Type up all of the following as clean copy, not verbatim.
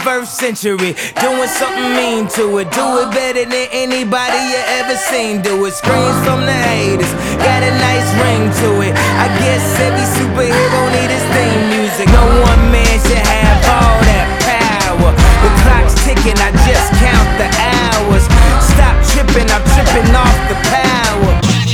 21st century, doing something mean to it. Do it better than anybody you ever seen do it. Screams from the haters, got a nice ring to it. I guess every superhero need his theme music. No one man should have all that power. The clock's ticking, I just count the hours. Stop tripping, I'm tripping off the power.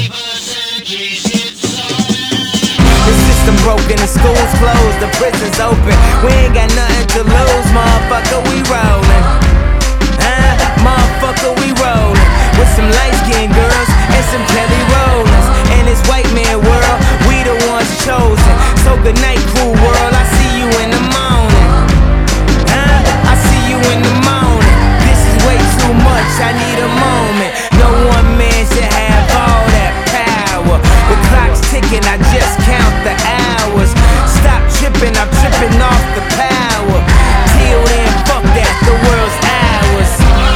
The system broken, the school's closed, the prison's open. We ain't got nothing to lose, motherfucker, we rollin'. Motherfucker, we rollin'. With some light-skinned girls and some Kelly Rollins. In this white man world, we the ones chosen. So good night, cool world, I see you in the morning. I see you in the morning. This is way too much, I need a moment. No one man should have all that power. The clock's ticking, I just count the hours. Stop tripping, I'm tripping off the power. Till then, fuck that, the world's ours.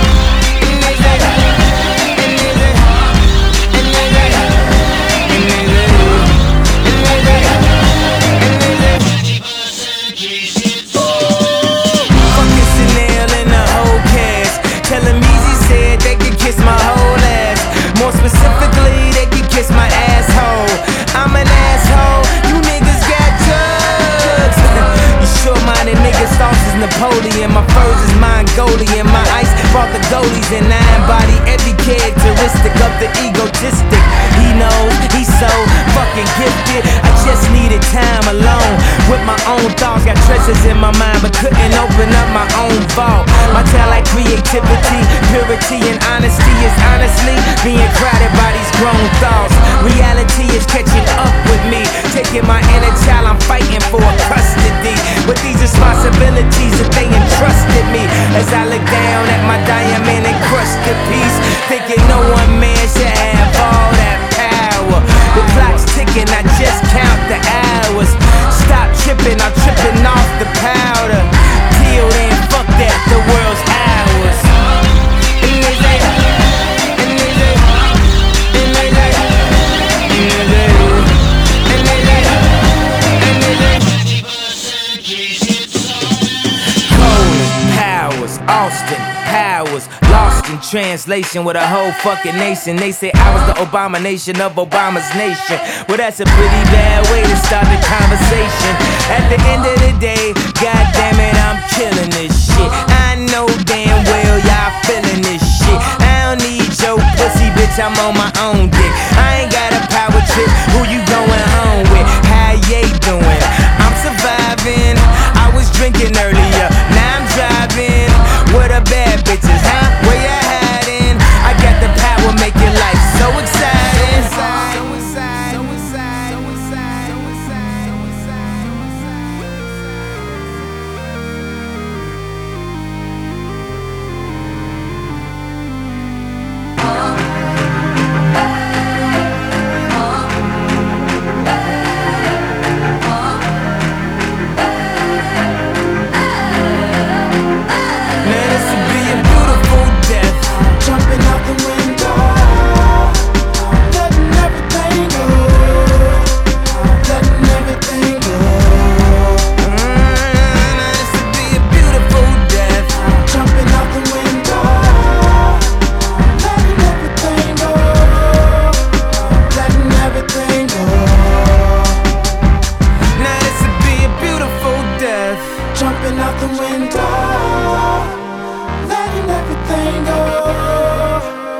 Fucking Chanel and the whole cast. Tell him Easy said they could kiss my whole ass. More specifically, they could kiss my asshole. I'm an asshole, you niggas got drugs. You short-minded niggas, sauce is Napoleon. My furs is Mongolian. My ice brought the goalies, and I embody every characteristic of the egotistic. He knows he's so fucking gifted. I just needed time alone with my own thoughts. Got treasures in my mind, but couldn't open up my own vault. My talent, creativity, purity, and honesty is honestly being crowded by these grown thoughts. Reality is catching up with me, taking my inner child, I'm fighting for custody. With these responsibilities that they entrusted me, as I look down at my diamond encrusted piece, thinking no one man should have all that power. The clock's ticking, I just count the hours. Stop tripping, I'm tripping off the powder. Till then, fuck that, the world's ours. Austin Powers, lost in translation with a whole fucking nation. They say I was the abomination of Obama's nation. Well, that's a pretty bad way to start the conversation. At the end of the day, goddamn it, I'm killing this shit. I know damn well y'all feeling this shit. I don't need your pussy, bitch, I'm on my own dick. I ain't got a power trip, who you going home with? How you doing? I'm surviving. I was drinking earlier, now I'm driving. What a bad bitches, huh? Where you hiding? I got the power, make your life so exciting. Jumping out the window, letting everything go,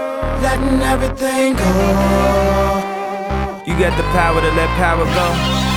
letting everything go. You got the power to let power go.